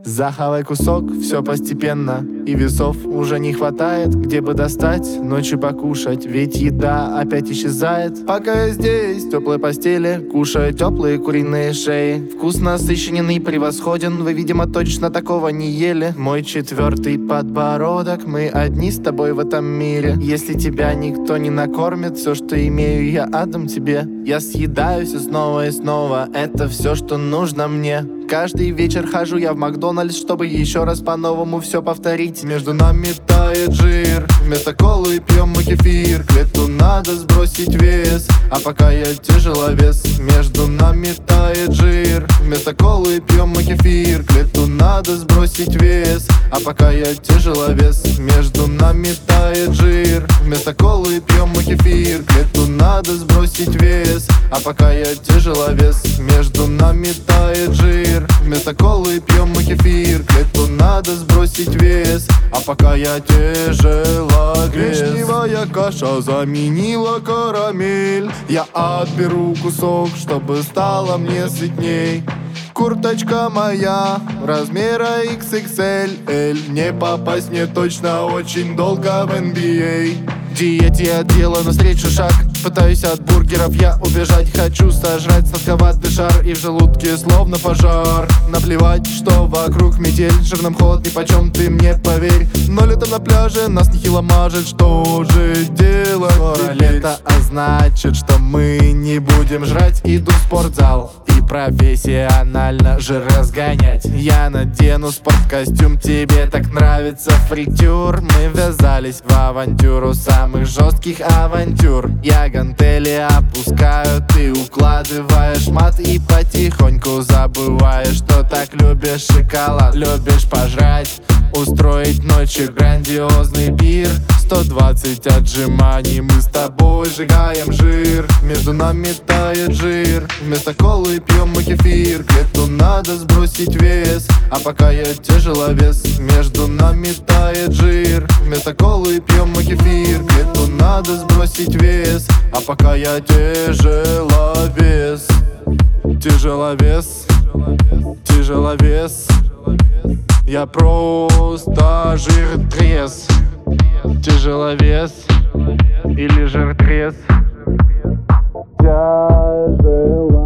Захавай кусок, все постепенно. И весов уже не хватает, где бы достать, ночью покушать, ведь еда опять исчезает. Пока я здесь, в теплой постели, кушаю теплые куриные шеи. Вкус насыщенный, превосходен, вы, видимо, точно такого не ели. Мой четвертый подбородок, мы одни с тобой в этом мире. Если тебя никто не накормит, все, что имею, я отдам тебе. Я съедаю все снова и снова, это все, что нужно мне. Каждый вечер хожу я в Макдональдс, чтобы еще раз по-новому все повторить. Между нами тает жир, вместо колы пьем мы кефир. К лету надо сбросить вес, а пока я тяжеловес. Между нами тает жир, вместо колы пьем мы кефир. К лету надо сбросить вес, а пока я тяжеловес. Между нами тает жир, вместо колы пьем мы кефир. К лету надо сбросить вес, а пока я тяжеловес. Между нами тает жир, вместо колы пьем мы кефир. К лету надо сбросить вес, а пока я тяжеловес. Гречневая каша заменила карамель. Я отберу кусок, чтобы стало мне сытней. Курточка моя размера XXL. Не попасть мне точно очень долго в NBA. Диете я делаю навстречу шаг. Пытаюсь от бургеров я убежать. Хочу сожрать сладковатый шар, и в желудке словно пожар. Наплевать, что вокруг метель, жирным холод нипочем, ты мне поверь. Но летом на пляже нас нехило мажет. Что же делать? Скоро лето, а значит, что мы не будем жрать. Иду в спортзал и профессионально жир разгонять. Я надену спорткостюм, тебе так нравится фритюр. Мы ввязались в авантюру самых жестких авантюр. Я гантели опускаю, ты укладываешь мат. И потихоньку забываешь, что так любишь шоколад. Любишь пожрать, устроить ночью грандиозный пир. 120 отжиманий, мы с тобой сжигаем жир. Между нами тает жир, вместо колы пьем мы кефир. К лету надо сбросить вес, а пока я тяжеловес. Между нами тает жир, вместо колы пьем мы кефир. К лету надо сбросить вес, а пока я тяжеловес. Тяжеловес, тяжеловес. Я просто жиртрез. Тяжеловес или жиртрез. Тяжеловес.